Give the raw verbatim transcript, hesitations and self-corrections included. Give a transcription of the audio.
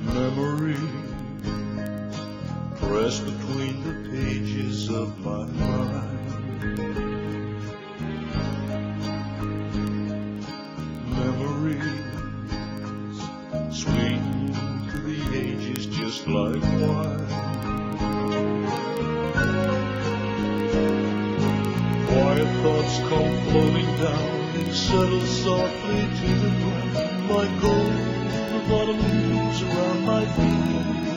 Memory pressed between the pages of my mind. Memories sweet to the ages, just like wine. Quiet thoughts come floating down and settle softly to the ground, like gold the bottom leaves around my feet.